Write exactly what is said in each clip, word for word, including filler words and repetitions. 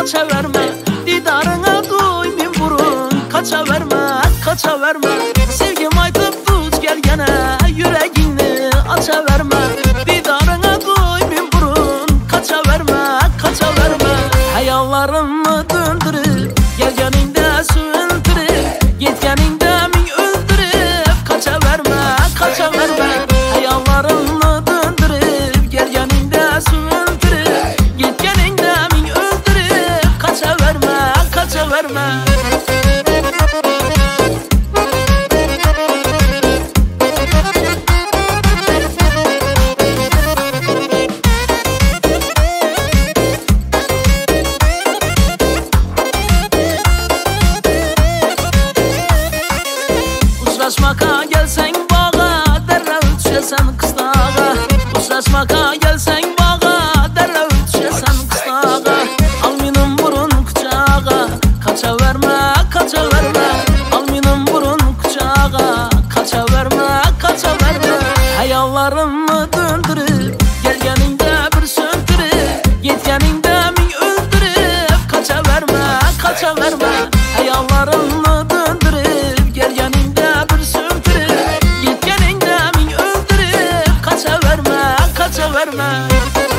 kaça verme. Didarına duy bin burun, kaça verme, kaça verme. Sevgim aytıp tut gel gene, yüreğini aça verme. Didarına duy bin burun, kaça verme, kaça verme. Hayallarımı döndürüp gelgeninde sündürüp, yetkeninde min öldürüp, kaça verme, kaça verme. Hayallarımı döndürüp gelgeninde sündürüp, yetkeninde min öldürüp, kaça verme, kaça verme. Uçraşmaka gelsen bağa, derre düşesen kıstağa. Uçraşmaka gelsen bağa, derre düşesen kıstağa. Al minin burun kucağa, kaça verme, kaça verme. Al minin burun kucağa, kaça verme, kaça verme. Hayallarımı döndürüp gelgeninde bir söndürüp, yetkeninde min öldürüp, kaça verme, kaça verme. Hayallarımı döndürüp gelgeninde bir söndürüp, yetkeninde min öldürüp, kaça verme, kaça verme.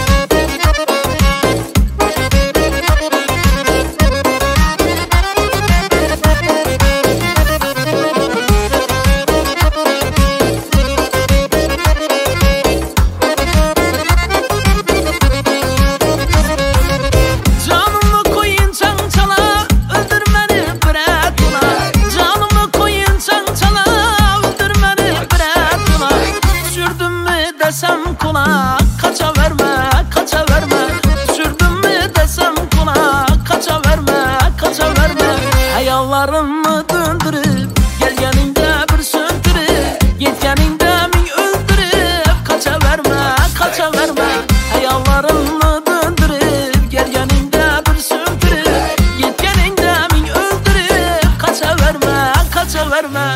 Desem kula, kaça verme, kaça verme. Sürdüm mü desem kula, kaça verme, kaça verme. Hayallarımı döndürüp gelgeninde bir söndürüp, yetkeninde min öldürüp, kaça verme, kaça verme. Hayallarımı döndürüp gelgeninde bir söndürüp, yetkeninde min öldürüp, kaça verme, kaça verme.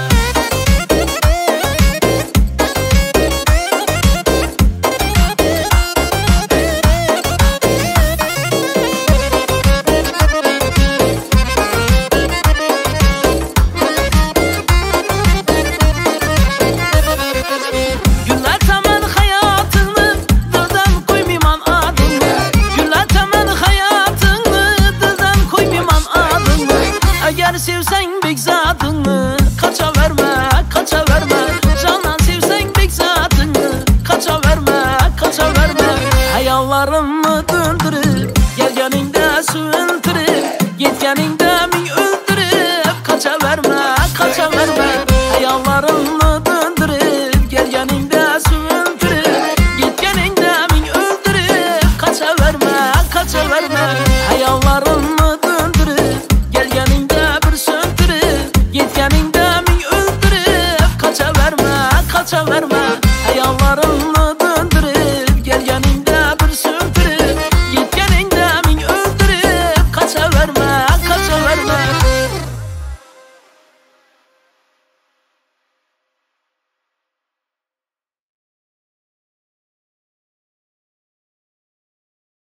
Eğer sevsen bek zatını, kaça verme, kaça verme. Canan sevsen bek zatını, kaça verme, kaça verme. Hayallarımı döndürüp gelgeninde sündürüp, yetkeninde